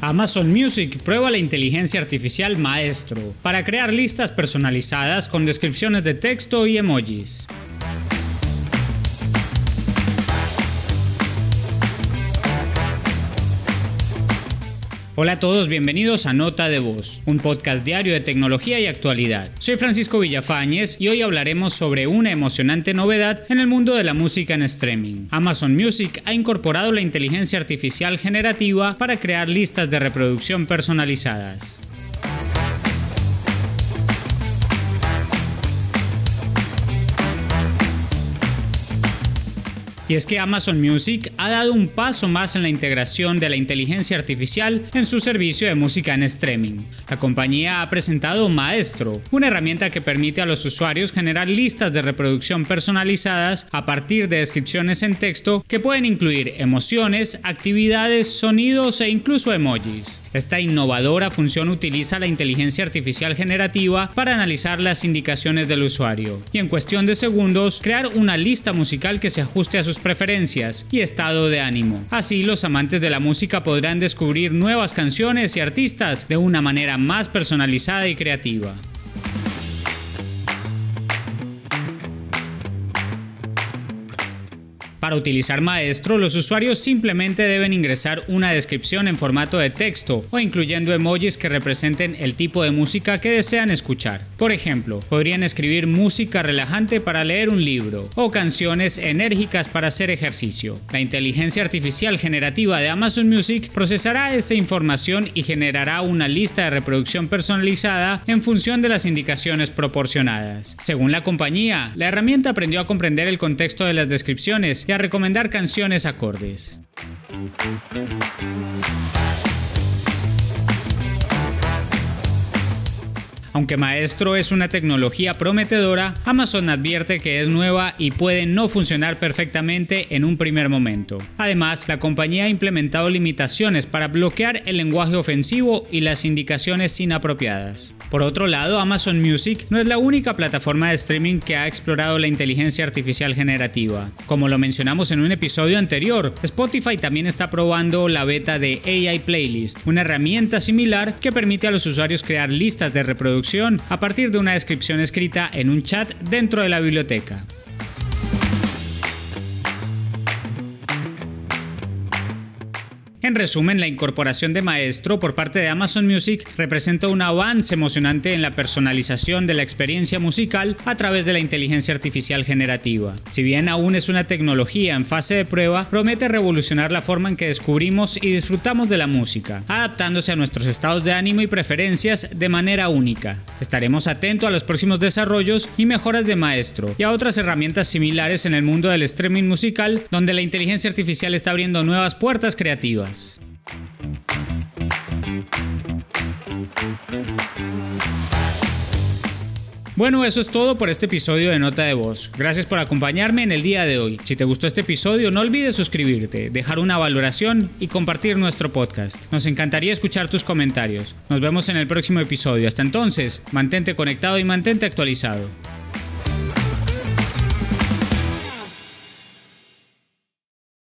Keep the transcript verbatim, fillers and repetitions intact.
Amazon Music prueba la inteligencia artificial Maestro para crear listas personalizadas con descripciones de texto y emojis. Hola a todos, bienvenidos a Nota de Voz, un podcast diario de tecnología y actualidad. Soy Francisco Villafañez y hoy hablaremos sobre una emocionante novedad en el mundo de la música en streaming. Amazon Music ha incorporado la inteligencia artificial generativa para crear listas de reproducción personalizadas. Y es que Amazon Music ha dado un paso más en la integración de la inteligencia artificial en su servicio de música en streaming. La compañía ha presentado Maestro, una herramienta que permite a los usuarios generar listas de reproducción personalizadas a partir de descripciones en texto que pueden incluir emociones, actividades, sonidos e incluso emojis. Esta innovadora función utiliza la inteligencia artificial generativa para analizar las indicaciones del usuario y en cuestión de segundos crear una lista musical que se ajuste a sus preferencias y estado de ánimo. Así, los amantes de la música podrán descubrir nuevas canciones y artistas de una manera más personalizada y creativa. Para utilizar Maestro, los usuarios simplemente deben ingresar una descripción en formato de texto o incluyendo emojis que representen el tipo de música que desean escuchar. Por ejemplo, podrían escribir música relajante para leer un libro o canciones enérgicas para hacer ejercicio. La inteligencia artificial generativa de Amazon Music procesará esta información y generará una lista de reproducción personalizada en función de las indicaciones proporcionadas. Según la compañía, la herramienta aprendió a comprender el contexto de las descripciones y a recomendar canciones acordes. Aunque Maestro es una tecnología prometedora, Amazon advierte que es nueva y puede no funcionar perfectamente en un primer momento. Además, la compañía ha implementado limitaciones para bloquear el lenguaje ofensivo y las indicaciones inapropiadas. Por otro lado, Amazon Music no es la única plataforma de streaming que ha explorado la inteligencia artificial generativa. Como lo mencionamos en un episodio anterior, Spotify también está probando la beta de A I Playlist, una herramienta similar que permite a los usuarios crear listas de reproducción a partir de una descripción escrita en un chat dentro de la biblioteca. En resumen, la incorporación de Maestro por parte de Amazon Music representa un avance emocionante en la personalización de la experiencia musical a través de la inteligencia artificial generativa. Si bien aún es una tecnología en fase de prueba, promete revolucionar la forma en que descubrimos y disfrutamos de la música, adaptándose a nuestros estados de ánimo y preferencias de manera única. Estaremos atentos a los próximos desarrollos y mejoras de Maestro y a otras herramientas similares en el mundo del streaming musical, donde la inteligencia artificial está abriendo nuevas puertas creativas. Bueno, eso es todo por este episodio de Nota de Voz. Gracias por acompañarme en el día de hoy. Si te gustó este episodio, no olvides suscribirte, dejar una valoración y compartir nuestro podcast. Nos encantaría escuchar tus comentarios. Nos vemos en el próximo episodio. Hasta entonces, mantente conectado y mantente actualizado.